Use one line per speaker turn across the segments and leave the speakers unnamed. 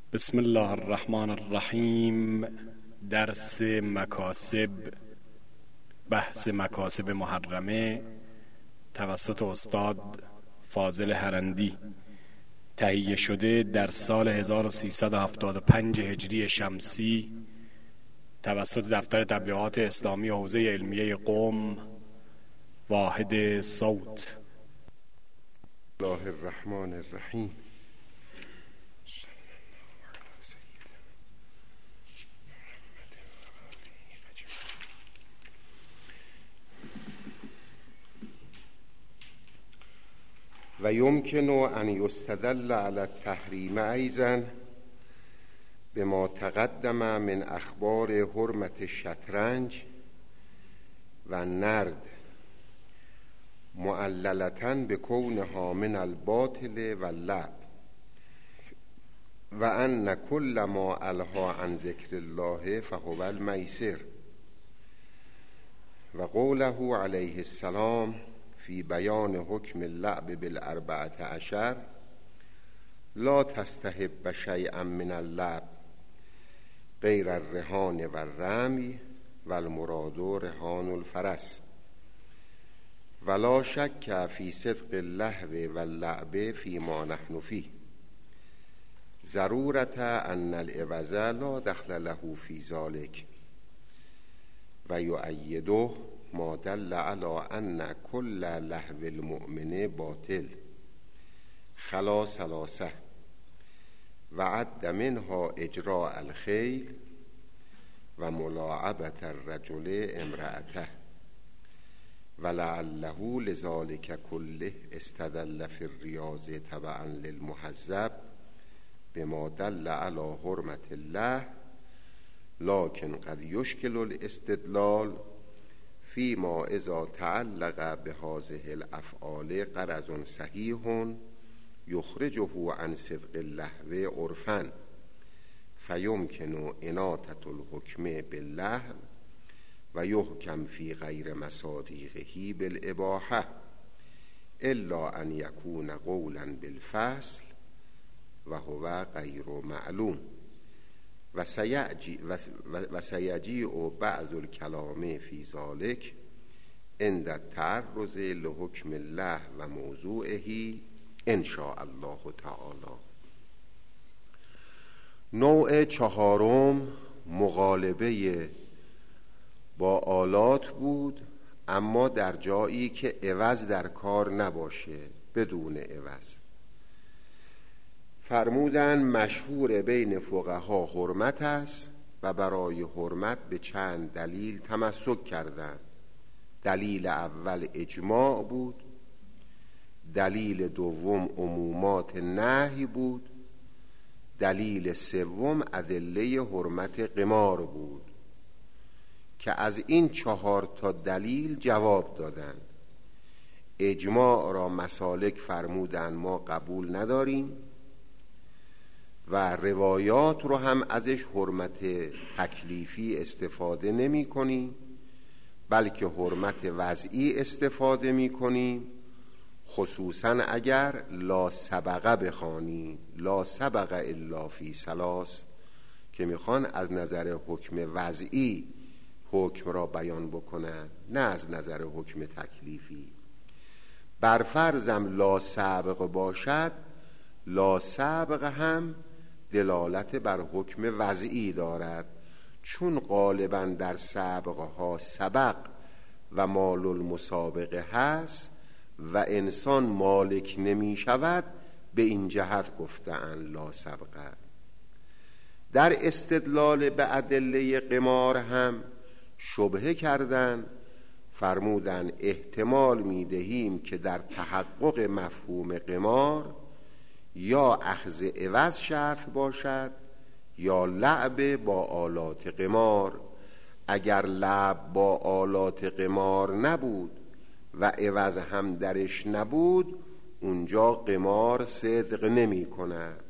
بسم الله الرحمن الرحیم. درس مکاسب، بحث مکاسب محرمه توسط استاد فاضل هرندی، تهیه شده در سال 1375 هجری شمسی توسط دفتر تبلیغات اسلامی حوزه علمیه قم، واحد صوت.
الله الرحمن الرحیم. و یمکن ان یستدل علی التحریم ایضا بما تقدم من اخبار حرمت الشطرنج و نرد معللة بکونها من الباطل و اللعب و ان کل ما الهی عن ذکر الله فهو المیسر و قوله علیه السلام فی بیان حکم اللعب بالاربعة عشر لا تستحب شیئا من اللعب غیر الرهان و الرمی و المراد رهان الفرس ولا شک فی صدق اللهو و اللعب فی ما نحن فیه ضرورت ان العوض لا دخل له فی ذلک و یؤیده ما دل علی ان کل لهو المؤمن باطل خلا ثلاثه و عد منها اجراء الخیل و ملاعبة الرجل امرأته ولعله لذلك كله استدل في الرياض تبعا للمهذب بما دل على حرمة الله لكن قد يشكل الاستدلال فيما إذا تعلق بهذه الأفعال غرض صحيح يخرجه عن صدق اللهو عرفا فيمكن إناثة الحكم باللهو و یحکم فی غیر مصادیقه بالاباحه الا ان یکون قولا بالفصل و هو غیر معلوم و سیجیء بعض الکلام فی ذلک عند التعرض لحکم الله و موضوعه ان شاء الله تعالی. نوع چهارم مغالبه با آلات بود، اما در جایی که عوض در کار نباشه، بدون عوض. فرمودن مشهور بین فقها حرمت است و برای حرمت به چند دلیل تمسک کردند. دلیل اول اجماع بود، دلیل دوم عمومات نهی بود، دلیل سوم ادله حرمت قمار بود که از این 4 دلیل جواب دادند. اجماع را مسالک فرمودند ما قبول نداریم و روایات رو هم ازش حرمت تکلیفی استفاده نمی کنیم، بلکه حرمت وضعی استفاده می کنیم، خصوصا اگر لا سبقه بخوانیم، لا سبقه الا فی ثلاث، که میخوان از نظر حکم وضعی حکم را بیان بکنن، نه از نظر حکم تکلیفی. بر فرضم لا سابق باشد، لا سابق هم دلالت بر حکم وضعی دارد، چون غالبا در سابقها سبق و مال المسابقه هست و انسان مالک نمی شود، به این جهت گفتن لا سبقه. در استدلال به ادله قمار هم شبهه کردن، فرمودن احتمال میدهیم که در تحقق مفهوم قمار یا اخذ عوض شرط باشد یا لعب با آلات قمار. اگر لعب با آلات قمار نبود و عوض هم درش نبود، اونجا قمار صدق نمی کند.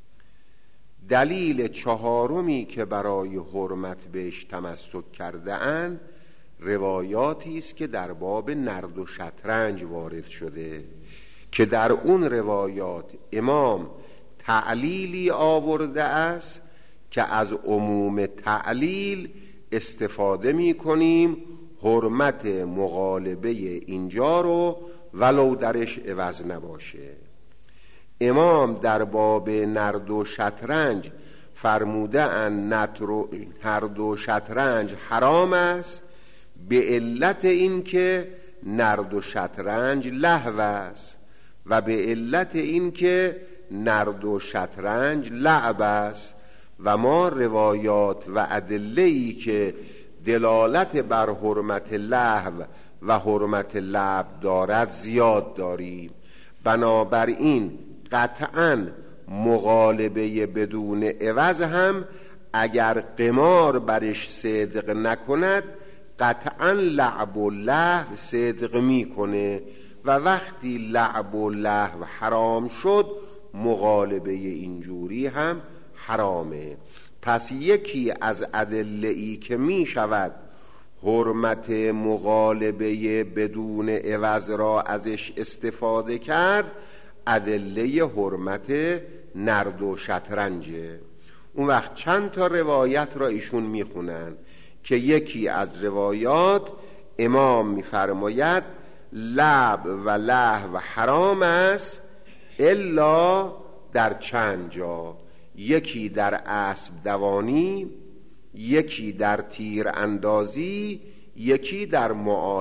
دلیل چهارمی که برای حرمت بهش تمسک کرده اند روایاتی است که در باب نرد و شطرنج وارد شده که در اون روایات امام تعلیلی آورده است که از عموم تعلیل استفاده می کنیم حرمت مغالبه اینجا رو ولو درش عوض نباشه. امام در باب نرد و شطرنج فرموده ان نرد و شطرنج حرام است به علت اینکه نرد و شطرنج لهو است و به علت اینکه نرد و شطرنج لعب است و ما روایات و ادله‌ای که دلالت بر حرمت لهو و حرمت لعب دارد زیاد داریم. بنابراین قطعاً مغالبه بدون عوض هم اگر قمار برش صدق نکند قطعاً لعب و لهو صدق میکنه و وقتی لعب و لهو حرام شد مغالبه اینجوری هم حرامه. پس یکی از ادله‌ای که می شود حرمت مغالبه بدون عوض را ازش استفاده کرد ادله حرمت نرد و شطرنجه. اون وقت چند تا روایت را ایشون میخونن که یکی از روایات امام میفرماید لعب و لهو حرام است الا در چند جا، یکی در اسب دوانی، یکی در تیر اندازی، یکی در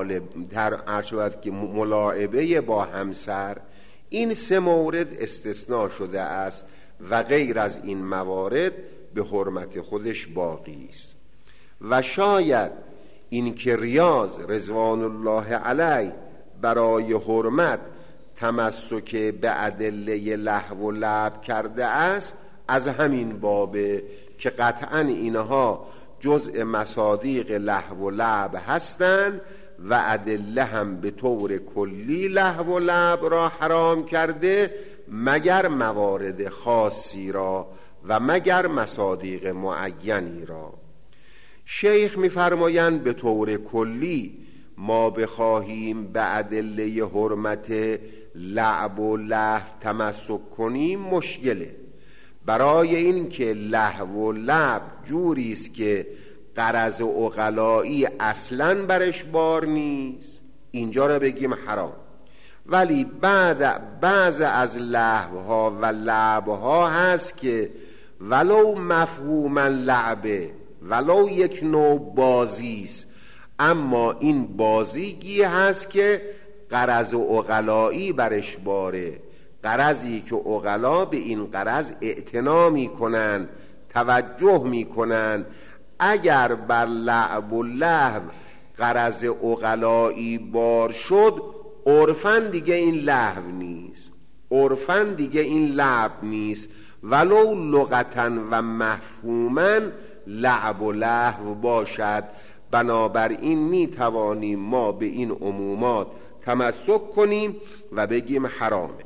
ملاعبه با همسر. این 3 مورد استثناء شده است و غیر از این موارد به حرمت خودش باقی است. و شاید این که ریاض رضوان الله علیه برای حرمت تمسک به ادله لهو و لعب کرده است از همین بابه که قطعا اینها جزء مصادیق لهو و لعب هستند و ادله هم به طور کلی لهو و لعب را حرام کرده مگر موارد خاصی را و مگر مصادیق معینی را. شیخ می‌فرمایند به طور کلی ما بخواهیم به ادله حرمت لعب و لهو تمسک کنیم مشکله، برای این که لهو و لعب جوری است که غرض عقلایی اصلاً برش بار نیست، اینجا را بگیم حرام. ولی بعض از لهوها و لعبها هست که ولو مفهوما لعبه، ولو یک نوع بازی است، اما این بازیگی هست که غرض عقلایی برش باره، غرضی که عقلا به این غرض اعتنا میکنن، توجه میکنن. اگر بر لعب و لهو غرض عقلایی بار شد عرفاً دیگه این لهو نیست، عرفاً دیگه این لعب نیست، ولو لغتاً و مفهوماً لعب و لهو باشد. بنابراین می توانیم ما به این عمومات تمسک کنیم و بگیم حرامه.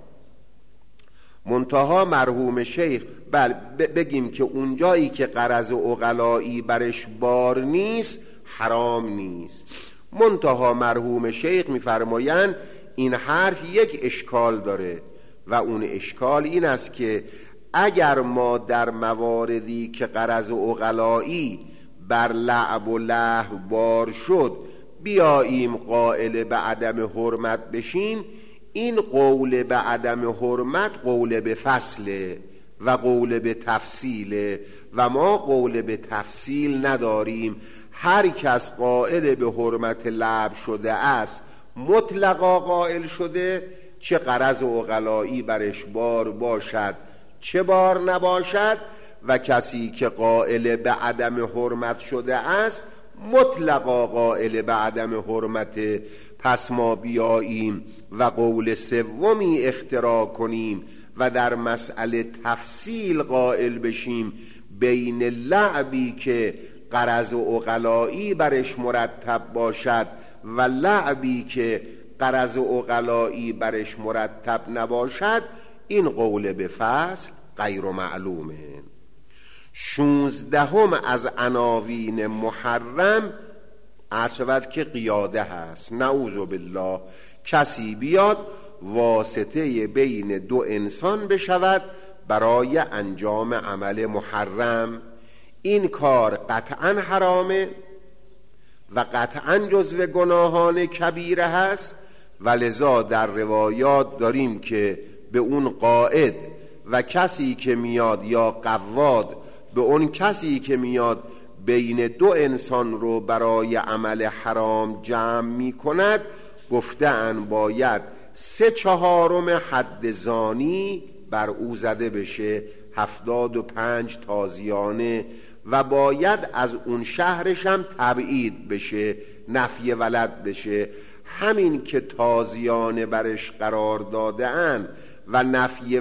منتها مرحوم شیخ بگیم که اونجایی که غرض عقلایی برش بار نیست حرام نیست. منتها مرحوم شیخ میفرمایند این حرف یک اشکال داره و اون اشکال این است که اگر ما در مواردی که غرض عقلایی بر لعب و لهو بار شد بیاییم قائل به عدم حرمت بشیم، این قول به عدم حرمت قول به فصله و قول به تفصیله و ما قول به تفصیل نداریم. هر کس قائل به حرمت لعب شده است مطلقا قائل شده، چه غرض عقلایی برش بار باشد چه بار نباشد، و کسی که قائل به عدم حرمت شده است مطلقا قائل به عدم حرمت. پس ما بیاییم و قول سومی اختراع کنیم و در مسئله تفصیل قائل بشیم بین لعبی که غرض عقلایی برش مرتب باشد و لعبی که غرض عقلایی برش مرتب نباشد. این قول به فصل غیر معلومه. 16 از عناوین محرم عرض شود که قیاده هست. نعوذ بالله کسی بیاد واسطه بین دو انسان بشود برای انجام عمل محرم. این کار قطعا حرامه و قطعا جزو گناهان کبیره هست و لذا در روایات داریم که به اون قائد و کسی که میاد یا قواد به اون کسی که میاد بین دو انسان رو برای عمل حرام جمع می کند گفتن باید 3/4 حد زانی بر او زده بشه، 75 تازیانه، و باید از اون شهرش هم تبعید بشه، نفی ولد بشه. همین که تازیانه برش قرار دادن و نفی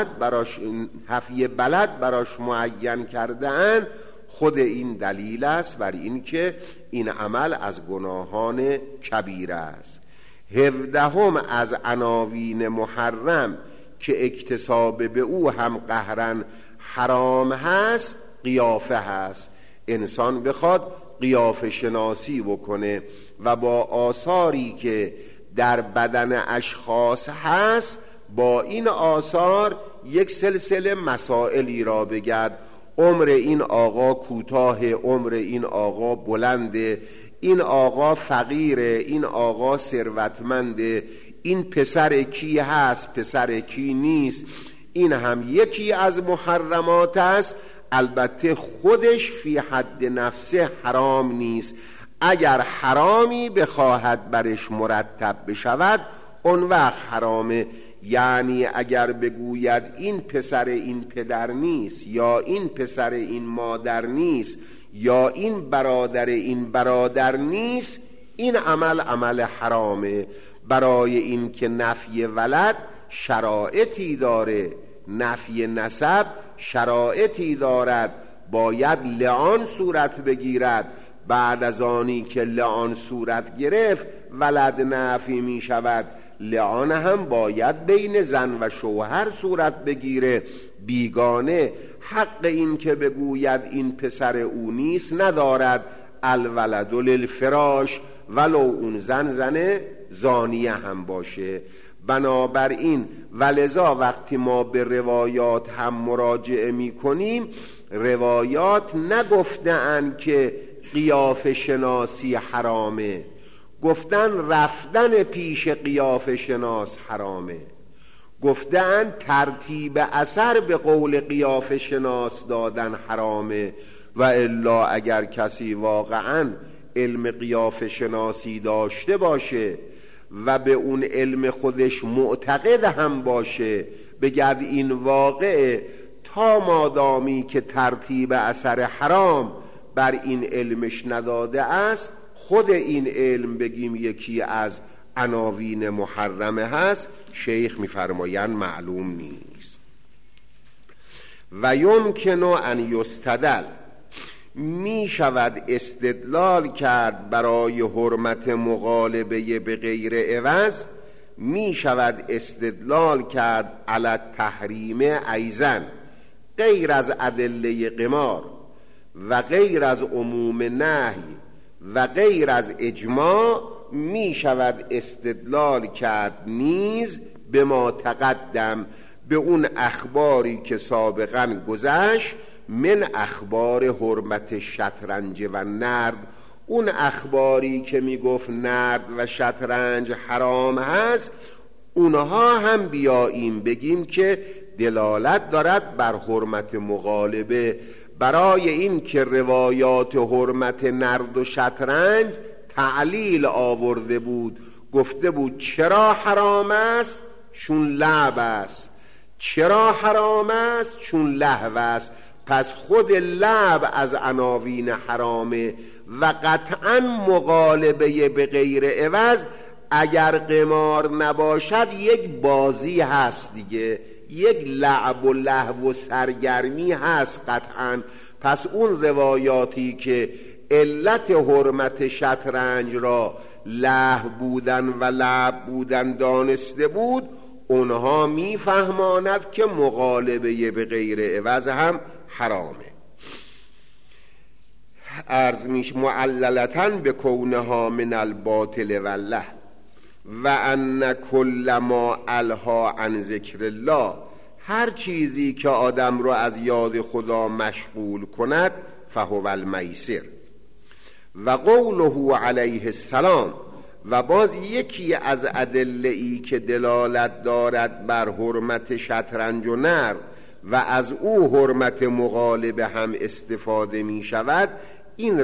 بلد براش معین کردن خود این دلیل است بر این که این عمل از گناهان کبیره است. 17 از عناوین محرم که اکتساب به او هم قهرن حرام هست قیافه هست. انسان بخواد قیافه شناسی بکنه و با آثاری که در بدن اشخاص هست با این آثار یک سلسله مسائلی را بگرد. عمر این آقا کوتاه، عمر این آقا بلنده، این آقا فقیره، این آقا ثروتمنده، این پسر کی هست، پسر کی نیست. این هم یکی از محرمات است. البته خودش فی حد نفسه حرام نیست. اگر حرامی بخواهد برش مرتب بشود اون وقت حرامه. یعنی اگر بگوید این پسر این پدر نیست، یا این پسر این مادر نیست، یا این برادر این برادر نیست، این عمل حرامه. برای این که نفی ولد شرایطی داره، نفی نسب شرایطی دارد، باید لعان صورت بگیرد. بعد از آنی که لعان صورت گرفت ولد نفی می شود. لعان هم باید بین زن و شوهر صورت بگیره. بیگانه حق این که بگوید این پسر او نیست ندارد. الولد للفراش، ولو اون زن زانیه هم باشه. بنابراین ولذا وقتی ما به روایات هم مراجعه می کنیم، روایات نگفتن که قیافه شناسی حرامه، گفتن رفتن پیش قیافه شناس حرامه، گفتن ترتیب اثر به قول قیافه شناس دادن حرامه. و الا اگر کسی واقعا علم قیافه شناسی داشته باشه و به اون علم خودش معتقد هم باشه، بگرد این واقعه تا مادامی که ترتیب اثر حرام بر این علمش نداده است، خود این علم بگیم یکی از عناوین محرمه هست، شیخ میفرمایند معلوم نیست. و یمکن ان یستدل، می شود استدلال کرد برای حرمت مغالبه به غیر عوض، می شود استدلال کرد علی تحریم ایزن، غیر از ادله قمار و غیر از عموم نهی و غیر از اجماع، می شود استدلال کرد نیز به ما تقدم، به اون اخباری که سابقا گذشت، من اخبار حرمت شطرنج و نرد. اون اخباری که می گفت نرد و شطرنج حرام هست، اونها هم بیاییم بگیم که دلالت دارد بر حرمت مغالبه. برای این که روایات حرمت نرد و شطرنج تعلیل آورده بود، گفته بود چرا حرام است؟ چون لعب است. چرا حرام است؟ چون لهو است. پس خود لعب از عناوین حرامه و قطعا مغالبه به غیر عوض اگر قمار نباشد یک بازی هست دیگه، یک لعب و لهو و سرگرمی هست قطعا. پس اون روایاتی که علت حرمت شطرنج را لهو بودن و لعب بودن دانسته بود، اونها میفهماند که مغالبه به غیر عوض هم حرامه. عرض میش معللتاً به کونها من الباطل والله و ان کل ما الها عن ذکر الله هر چیزی که آدم رو از یاد خدا مشغول کند فهو المیسر. و قوله علیه السلام، و باز یکی از ادله‌ای که دلالت دارد بر حرمت شطرنج و نرد و از او حرمت مغالبه هم استفاده می شود، این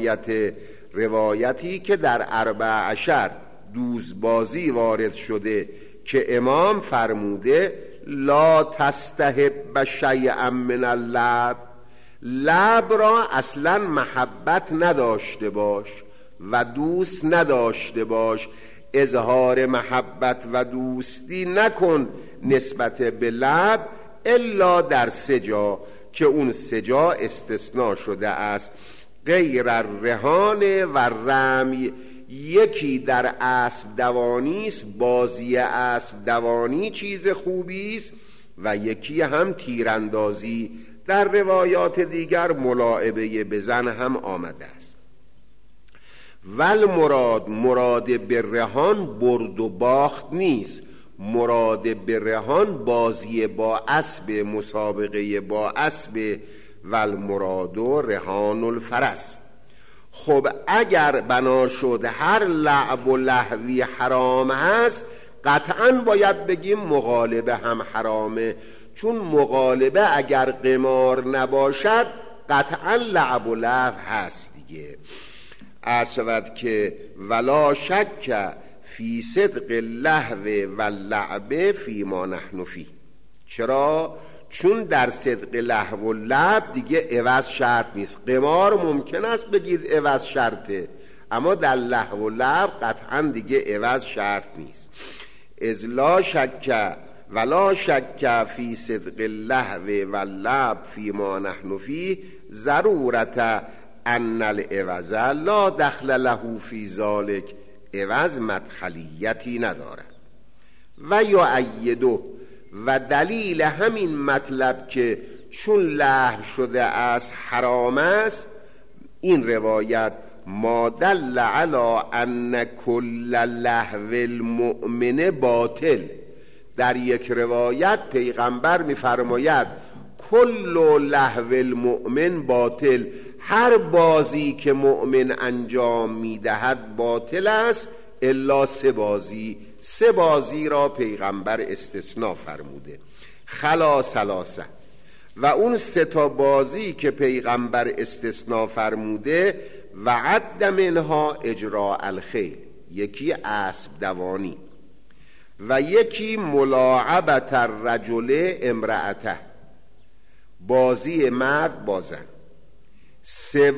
روایتی که در 14 دوزبازی وارد شده که امام فرموده لا تستحب شیئا من اللعب، لعب را اصلا محبت نداشته باش و دوست نداشته باش، اظهار محبت و دوستی نکن نسبت به لعب الا در 3 جا که اون 3 جا استثناء شده است، غیر الرهان و رمی. یکی در اسب دوانی است، بازی اسب دوانی چیز خوبی است، و یکی هم تیراندازی. در روایات دیگر ملاعبه بزن هم آمده است. ول مراد برهان برد و باخت نیست، مراد برهان بازی با اسب، مسابقه با اسب. ول مراد رهان الفرس. خب اگر بنا شد هر لعب و لهوی حرام هست، قطعا باید بگیم مغالبه هم حرامه، چون مغالبه اگر قمار نباشد قطعا لعب و لهو هست دیگه. عرض شود که ولا شک فی صدق اللهو و اللعب فی ما نحن فی. چرا؟ چون در صدق لهو و لعب دیگه عوض شرط نیست. قمار ممکن است بگید عوض شرطه، اما در لهو و لعب قطعا دیگه عوض شرط نیست. اذ لا شک ولا شک فی صدق اللهو و اللعب فی ما نحن فی ضرورت ان العوض لا دخل له فی ذلک. عوض مدخلیتی ندارد. و یؤیده، و دلیل همین مطلب که چون لهو شده است حرام است، این روایت ما دل علی ان کل لهو المؤمن باطل. در یک روایت پیغمبر می‌فرماید کل لهو المؤمن باطل، هر بازی که مؤمن انجام می‌دهد باطل است الا 3 بازی. 3 بازی را پیغمبر استثناء فرموده. خلا ثلاثه، و اون 3 تا بازی که پیغمبر استثناء فرموده و عد منها اجراء الخیل، یکی اسب دوانی، و یکی ملاعبت الرجل امرأته، بازی مرد با زن، 3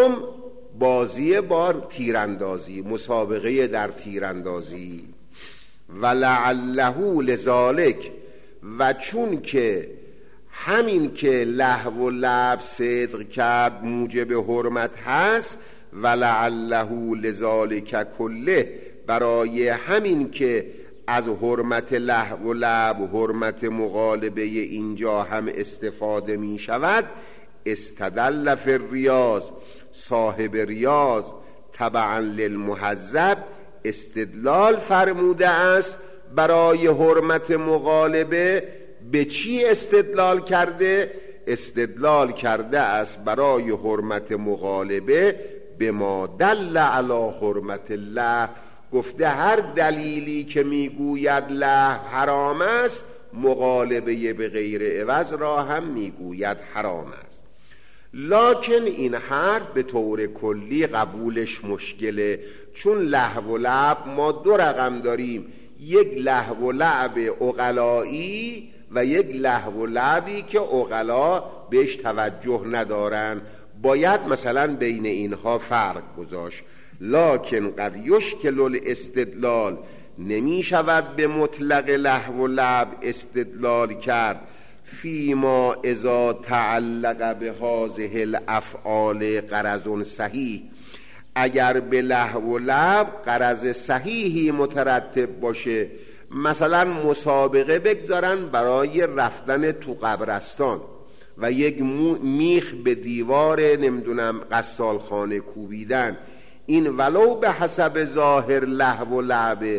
بازی با تیراندازی، مسابقه در تیراندازی. و لعله لذالک، و چون که همین که لهو و لعب صدق کرد موجب حرمت هست، و لعله لذالک کله، برای همین که از حرمت لهو و لعب حرمت مغالبه اینجا هم استفاده می شود، استدل فی الریاض، صاحب ریاض تبعا للمهذب استدلال فرموده است برای حرمت مغالبه. به چی استدلال کرده؟ استدلال کرده است برای حرمت مغالبه به ما دل علی حرمت الله. گفته هر دلیلی که میگوید لهو حرام است، مغالبه به غیر عوض را هم میگوید حرام است. لکن این حرف به طور کلی قبولش مشکله، چون لهو و لعب ما 2 رقم داریم، یک لهو و لعب عقلایی و یک لهو و لعبی که عقلا بهش توجه ندارن. باید مثلا بین اینها فرق گذاشت. لکن قد یشکل الاستدلال، نمی شود به مطلق لهو و لعب استدلال کرد فیما اذا تعلق به هذه الافعال غرض صحیح، اگر به لهو و لعب غرض صحیحی مترتب باشه. مثلا مسابقه بگذارن برای رفتن تو قبرستان و یک میخ به دیوار نمیدونم قصالخانه کوبیدن، این ولو به حسب ظاهر لهو و لعبه،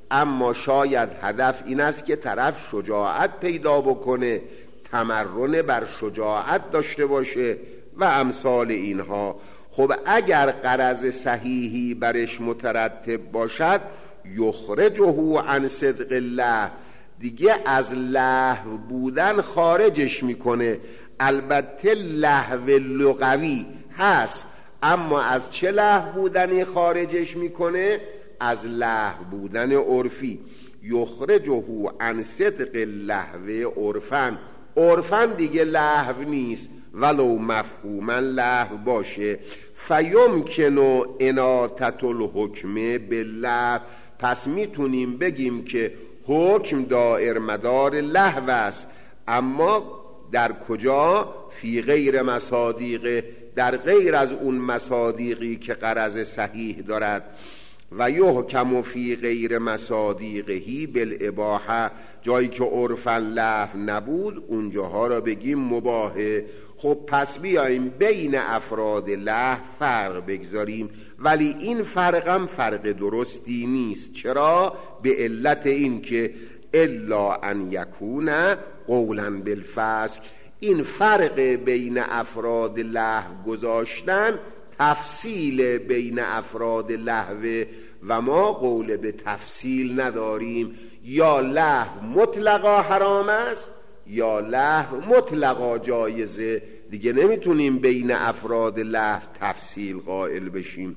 اما شاید هدف این است که طرف شجاعت پیدا بکنه، تمرن بر شجاعت داشته باشه و امثال اینها. خب اگر غرض صحیحی برش مترتب باشد یخرجه عن صدق الله، دیگه از لهو بودن خارجش میکنه. البته لهو لغوی هست، اما از چه لهو بودنی خارجش میکنه؟ از لهو بودن عرفی. یخرجه عن صدق اللهو عرفن، عرفن دیگه لهو نیست ولو مفهوما لهو باشه. فیمکن اناطة الحکم باللهو، پس میتونیم بگیم که حکم دائر مدار لهو است، اما در کجا؟ فی غیر مصادیقه، در غیر از اون مصادیقی که غرض صحیح دارد. و یحکم فی غیر مصادیقه بالاباحه، جایی که عرفا لهو نبود اونجاها را بگیم مباحه. خب پس بیاییم بین افراد لهو فرق بگذاریم، ولی این فرقم فرق درستی نیست. چرا؟ به علت این که الا ان یکون قولا بالفصل، این فرق بین افراد لهو گذاشتن تفصیل بین افراد لهو و ما قول به تفصیل نداریم. یا لهو مطلقا حرام است یا لهو مطلقا جایزه، دیگه نمیتونیم بین افراد لهو تفصیل قائل بشیم.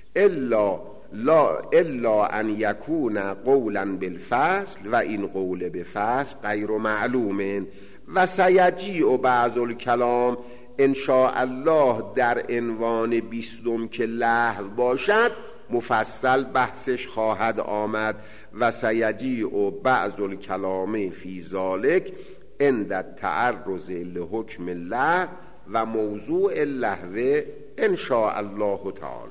الا ان یکون قولا بالفصل، و این قول به فصل غیر معلوم. و سیجیء بعض الکلام ان شاء الله در عنوان 20 که لهو باشد مفصل بحثش خواهد آمد. و سیجیء بعض الکلام فی ذلک عند التعرض لحکم الله و موضوع اللهو ان شاء الله تعالی.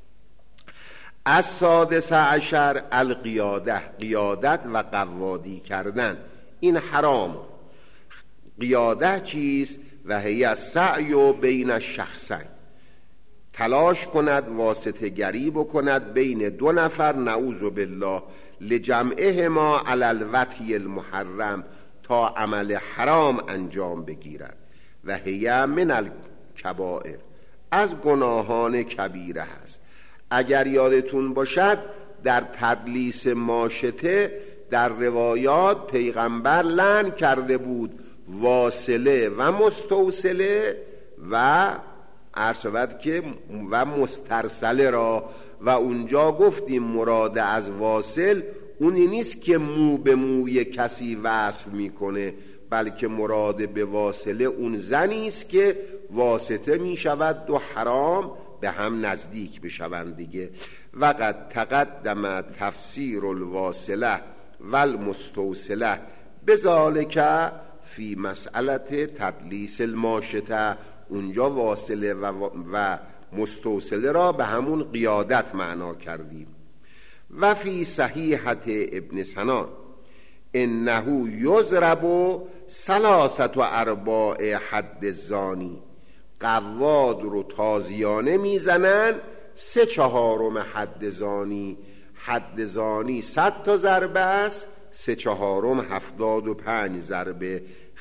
السادس عشر القیاده، قیادت و قوادی کردن، این حرام. قیاده چیست؟ و هی السعی بین الشخصین، تلاش کند واسطه گری بکند بین دو نفر، نعوذ بالله، لجمعهما علی الوطی المحرم، تا عمل حرام انجام بگیرد. و هی من الکبائر، از گناهان کبیره هست. اگر یادتون باشد در تدلیس ماشطه در روایات پیغمبر لعن کرده بود واصله و مستوصله و عرشبت که و مسترسله را. و اونجا گفتیم مراد از واصل اونی نیست که مو به موی کسی وصل میکنه، بلکه مراد به واصله اون زنی است که واسطه میشود و حرام به هم نزدیک بشوند دیگه. و قد تقدم تفسیر الواصله و المستوصله بذالک فی مسئله تدلیس الماشطه، اونجا واصله و مستوصله را به همون قیادت معنا کردیم. و فی صحیحت ابن سنان انه یضرب 3/4 حد الزانی، قواد رو تازیانه میزنن 3/4 حد زانی. حد زانی 100 تا ضربه است، 3/4 75 ضربه،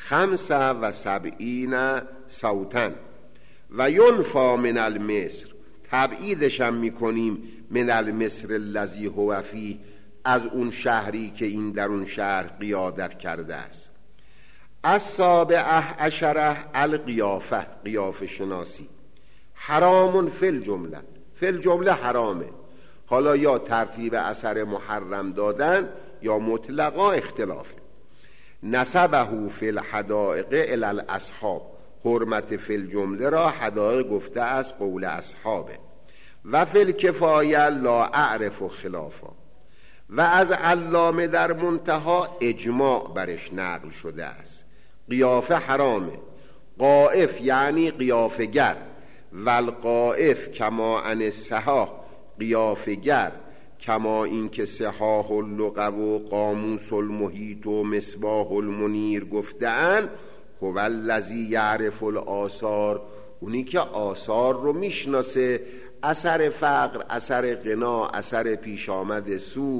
75 صوتا. و ینفا من المصر، تبعیدش هم میکنیم من المصر الذی هو فیه، از اون شهری که این در اون شهر قیادت کرده است. السابعه عشره القیافه، قیافه شناسی، حرام فی الجمله، فی الجمله حرامه. حالا یا ترتیب اثر محرم دادن یا مطلقا اختلافه. نسبه فی الحدائق الی الاصحاب، حرمت فی الجمله را حدائق گفته از قول اصحابه. و فی الکفایه لا اعرف خلافا، و از علامه در منتها اجماع برش نقل شده است. قیافه حرامه. قائف یعنی قیافه گر، والقائف کما عن الصحاح، قیافه گر کما این که صحاح اللغو و قاموس المحیط و مصباح المنیر گفته‌اند، هو الذی یعرف الآثار، اونی که آثار رو میشناسه، اثر فقر، اثر غنا، اثر پیش آمد سو،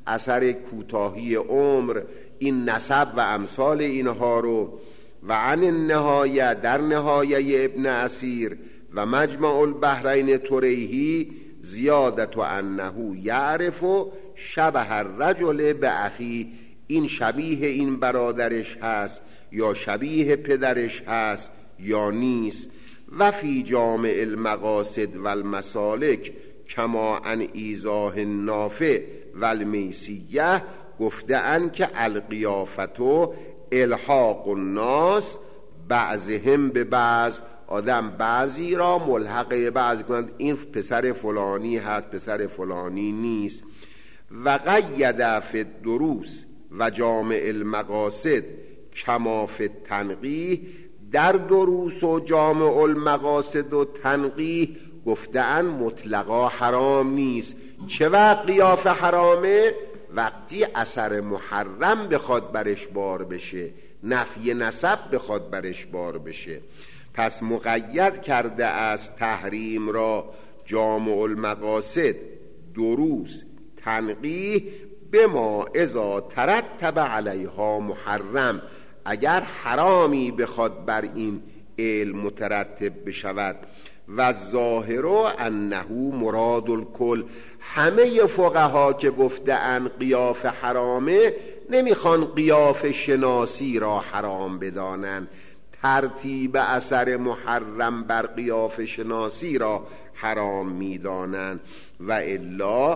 اثر کوتاهی عمر، این نسب و امثال اینها رو. و عن النهایه، در نهایه ابن اسیر و مجمع البحرین تریهی زیادت انه یعرف شبه الرجل به اخی، این شبیه این برادرش هست یا شبیه پدرش هست یا نیست. و فی جامع المقاصد و المسالک کما عن ایضاح النافع و المیسیه گفته ان که القیافتو الحاق الناس بعضهم به بعض، آدم بعضی را ملحق بعضی کنند، این پسر فلانی هست پسر فلانی نیست. و قید فی الدروس و جامع المقاصد کما فی التنقیح، در دروس و جامع المقاصد و تنقیح گفتن مطلقا حرام نیست. چه وقت قیافه حرامه؟ وقتی اثر محرم بخواد برش بار بشه، نفی نسب بخواد برش بار بشه. پس مقید کرده از تحریم را جامع المقاصد، دروس، تنقیح بما اذا ترتب علیها محرم، اگر حرامی بخواد بر این علم مترتب بشود. و ظاهر انه مراد الکل، همه فقها که گفتن قیاف حرامه نمیخوان قیاف شناسی را حرام بدانن، ترتیب اثر محرم بر قیاف شناسی را حرام میدانند. و الا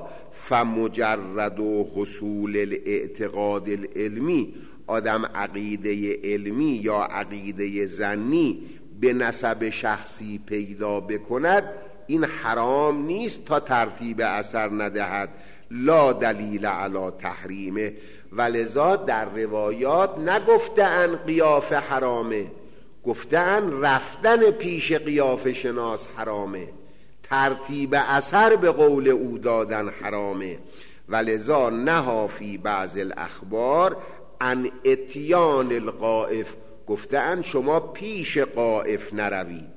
فمجرد و حصول الاعتقاد العلمی، آدم عقیده علمی یا عقیده ظنی به نسب شخصی پیدا بکند، این حرام نیست تا ترتیب اثر ندهد، لا دلیل علی تحریمه. ولذا در روایات نگفتن قیاف حرامه، گفتن رفتن پیش قیاف شناس حرامه، ترتیب اثر به قول او دادن حرامه. ولذا نهی فی بعض الاخبار عن اتیان القائف، گفتن شما پیش قائف نروید.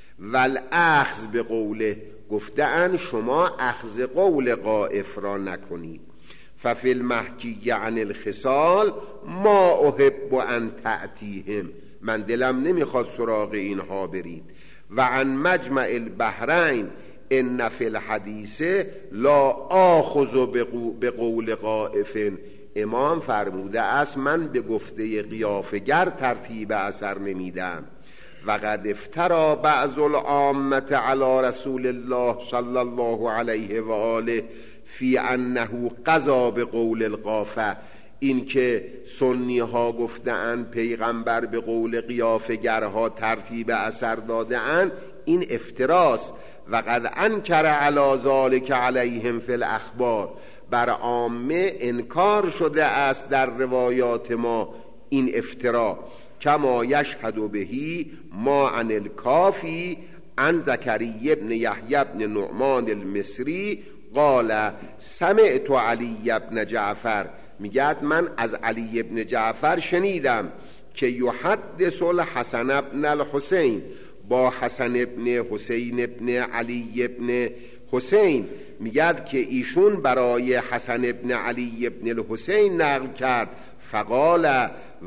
والاخذ به قوله، گفتن شما اخذ قول قائف را نکنید. ففی المحکی عن الخصال ما احب ان تأتیهم، من دلم نمیخواد سراغ اینها برید. و عن مجمع البحرین ان فی الحدیث لا آخذ به قول قائف، امام فرموده است من به گفته قیافگر ترتیب اثر نمیدم. و قد افترا بعض العامه علی رسول الله صلی الله علیه و آله فی انه قضا به قول القافه، این که سنی ها گفتن پیغمبر به قول قیافگرها ترتیب اثر دادن، این افتراست. و قد انکر علی ذلک علیهم فی الاخبار، بر عامه انکار شده است در روایات ما این افترا. کما یشهد بهی ما عن الکافی عن زکریا بن یحیی بن نعمان المصری قال سمعت علی بن جعفر، میگه من از علی بن جعفر شنیدم که یحدث الحسن بن الحسین، با حسن ابن حسین ابن علی ابن حسین، میگه که ایشون برای حسن ابن علی ابن الحسین نقل کرد. فقال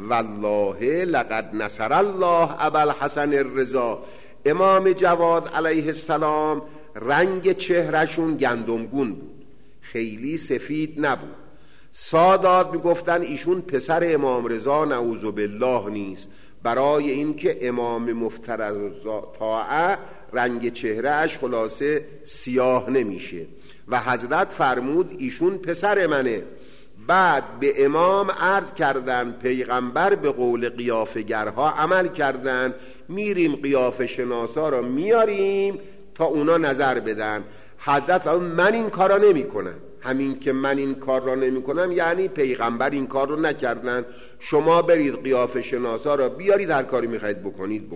والله لقد نصر الله ابا الحسن الرضا، امام جواد علیه السلام رنگ چهرشون گندمگون بود، خیلی سفید نبود. سادات میگفتن ایشون پسر امام رضا نعوذ بالله نیست، برای اینکه امام مفترض طاعه رنگ چهرهش خلاصه سیاه نمیشه و حضرت فرمود ایشون پسر منه. بعد به امام عرض کردن پیغمبر به قول قیافگرها عمل کردن، میریم قیافه شناسا را میاریم تا اونا نظر بدن. حضرت من این کار را نمی کنم، همین که من این کار را نمی کنم یعنی پیغمبر این کار رو نکردن، شما برید قیافه شناسا را بیارید، هر کاری میخواید بکنید.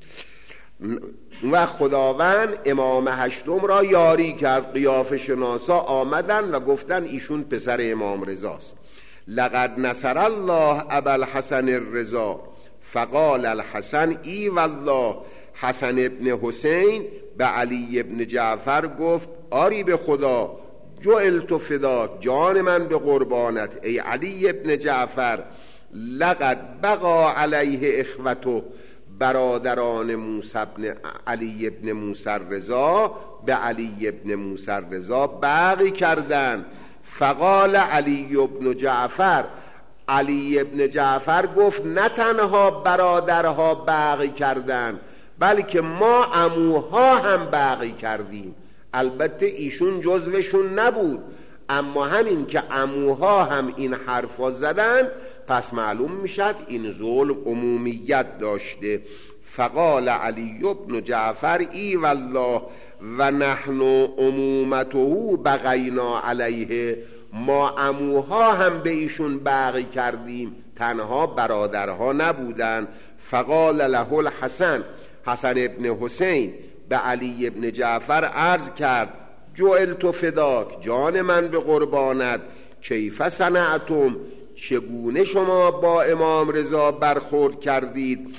و خداوند امام هشتم را یاری کرد، قیافه شناسا آمدن و گفتن ایشون پسر امام رضاست. لقد نصر الله ابا الحسن الرضا فقال الحسن ای والله، حسن ابن حسین به علی ابن جعفر گفت آری به خدا، جعلت فداک، جان من به قربانت ای علی ابن جعفر. لقد بقا علیه اخوته، برادران موسی ابن علی ابن موسی رضا به علی ابن موسی رضا بغی کردند. فقال علی ابن جعفر، علی ابن جعفر گفت نه تنها برادرها بغی کردند بلکه ما عموها هم بغی کردیم. البته ایشون جزوشون نبود، اما همین که عموها هم این حرفا زدن پس معلوم میشد این ظلم عمومیت داشته. فقال علی ابن جعفر ای والله و نحن عمومته بغینا علیه، ما عموها هم به ایشون بغی کردیم، تنها برادرها نبودن. فقال له الحسن، حسن ابن حسین به علی ابن جعفر عرض کرد جعلت فداک، جان من به قربانت. کیف صنعتم، چگونه شما با امام رضا برخورد کردید؟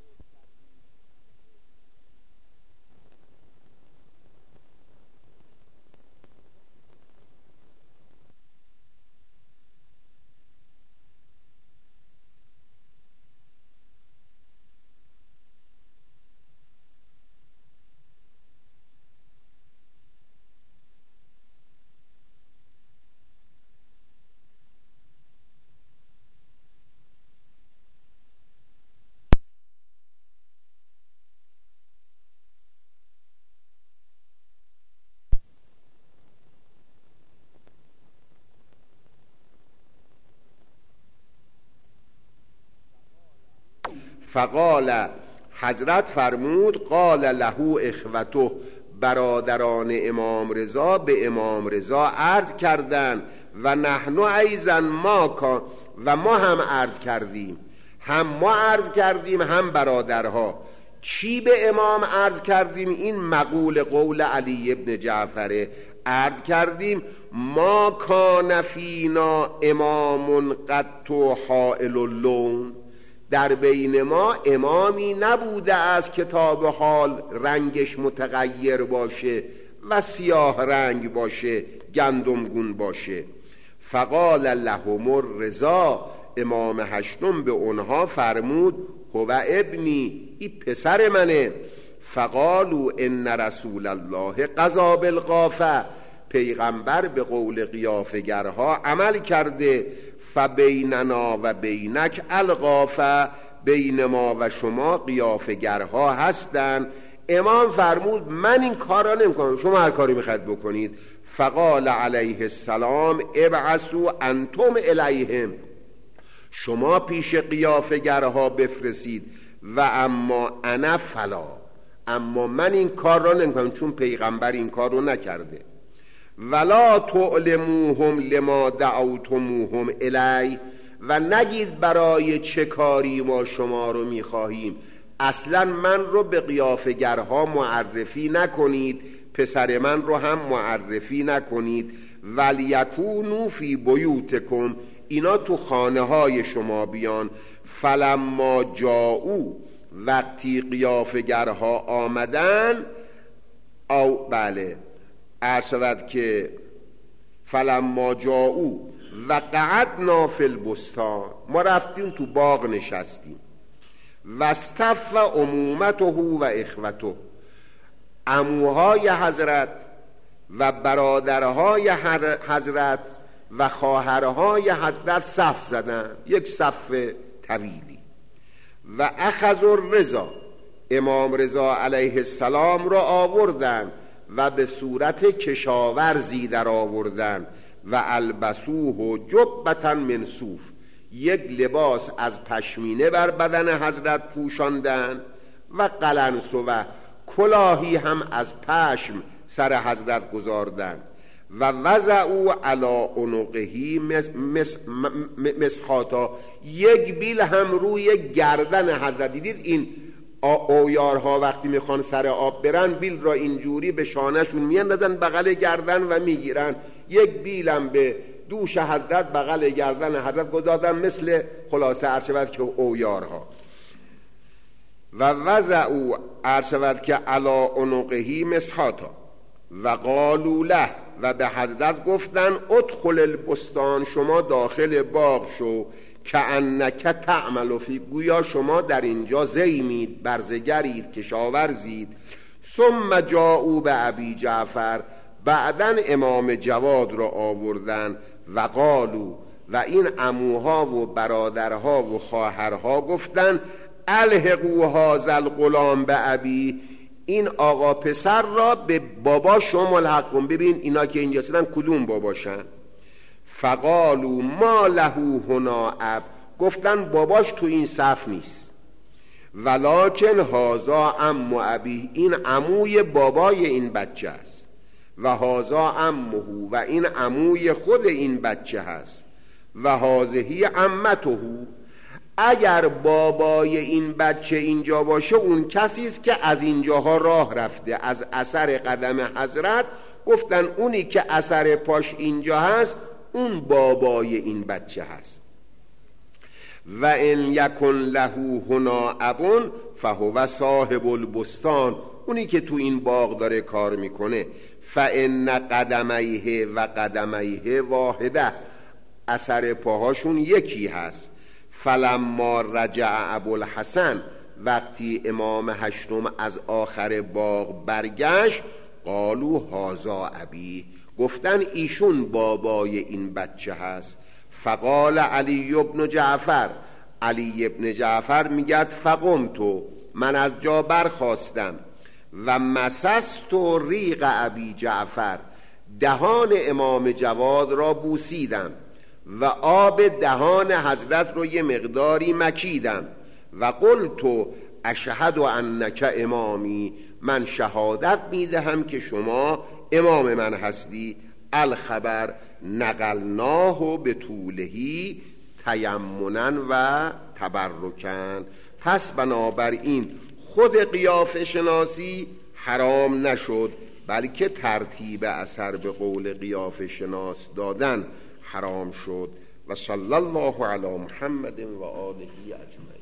فقال، حضرت فرمود قال له اخوته، برادران امام رضا به امام رضا عرض کردند و نحن ایضا ما کان، و ما هم عرض کردیم، هم ما عرض کردیم هم برادرها. چی به امام عرض کردیم؟ این مقول قول علی ابن جعفره. عرض کردیم ما کان فینا امام قط حائل اللون، در بین ما امامی نبوده از کتاب حال رنگش متغیر باشه و سیاه رنگ باشه، گندمگون باشه. فقال لهم الرضا، امام هشتم به اونها فرمود هو ابنی، این پسر منه. فقالوا ان رسول الله قضا بالقافه، پیغمبر به قول قیافه‌گرها عمل کرده. فبیننا و بینک القافه، بین ما و شما قیافه‌گرها هستند. امام فرمود من این کارا نمی‌کنم، شما هر کاری می‌خواید بکنید. فقال علیه السلام ابعثوا انتم الیهم، شما پیش قیافه‌گرها بفرستید. و اما انا فلا، اما من این کار را نمی‌کنم، چون پیغمبر این کار رو نکرده. ولا تعلموهم لما دعوتموهم الی، و نگید برای چه کاری ما شما رو میخواهیم، اصلا من رو به قیافه‌گرها معرفی نکنید، پسر من رو هم معرفی نکنید. ولیکونوا فی بیوتکم، اینا تو خانه های شما بیان. فلما جاءوا، وقتی قیافه‌گرها آمدن، او بله ارشد که فلما جاءوا و قعدنا فی البستان، ما رفتیم تو باغ نشستیم. و استف عمومته و اخوته، عموهای حضرت و برادرهای حضرت و خواهرهای حضرت صف زدن، یک صف طویلی. و اخذ الرضا، امام رضا علیه السلام را آوردن و به صورت کشاورزی در آوردن. و البسوه جبة من صوف، یک لباس از پشمینه بر بدن حضرت پوشاندن. و قلنسوه، و کلاهی هم از پشم سر حضرت گذاردن. و وضعوا علی عنقه مسحاتا، یک بیل هم روی گردن حضرت. دیدید این اویارها وقتی میخوان سر آب برن بیل را اینجوری به شانهشون میاندازن بغل گردن و میگیرن، یک بیلم به دوش حضرت بغل گردن حضرت گذاشتن، مثل خلاصه عرشبت که اویارها. و وضعوا عرشبت که علی عنقه مسحاتا و قالوا له، و به حضرت گفتن ادخل البستان، شما داخل باغ شو، کأنک تعمل فی، گویا شما در اینجا زیمید، برزگرید، کشاورزید. ثم جاءوا به ابی جعفر، بعدن امام جواد را آوردن و قالوا، و این عموها و برادرها و خواهرها گفتن الحقوا هذا الغلام به ابی، این آقا پسر را به باباش ملحق کن. ببین اینا که اینجا هستن کدوم باباشن؟ فقالوا ما له هنا اب، گفتن باباش تو این صف نیست. ولکن هذا عم ابی، این عموی بابای این بچه است. و هذا عمه، و این عموی خود این بچه هست. و هذه عمته، اگر بابای این بچه اینجا باشه اون کسی است که از اینجاها راه رفته، از اثر قدم حضرت. گفتن اونی که اثر پاش اینجا هست اون بابای این بچه هست. و ان یکن له هنا ابون فهو صاحب البستان، اونی که تو این باغ داره کار میکنه. فان قدمیه و قدمیه واحده، اثر پاهاشون یکی هست. فلما رجع ابوالحسن، وقتی امام هشتم از آخر باغ برگشت، قالوا هذا ابی، گفتن ایشون بابای این بچه هست. فقال علی ابن جعفر، علی ابن جعفر میگد فقمت، من از جا برخاستم. و مسست ریق ابی جعفر، دهان امام جواد را بوسیدم و آب دهان حضرت رو یه مقداری مکیدم. و قلت اشهد انک امامی، من شهادت میدهم که شما امام من هستی. الخبر نقلناه به طولهی تیمنا و تبرکن، پس بنابراین خود قیافه شناسی حرام نشد، بلکه ترتیب اثر به قول قیافه شناس دادن حرام شد. و صلی الله علی محمد و آله اجمعین.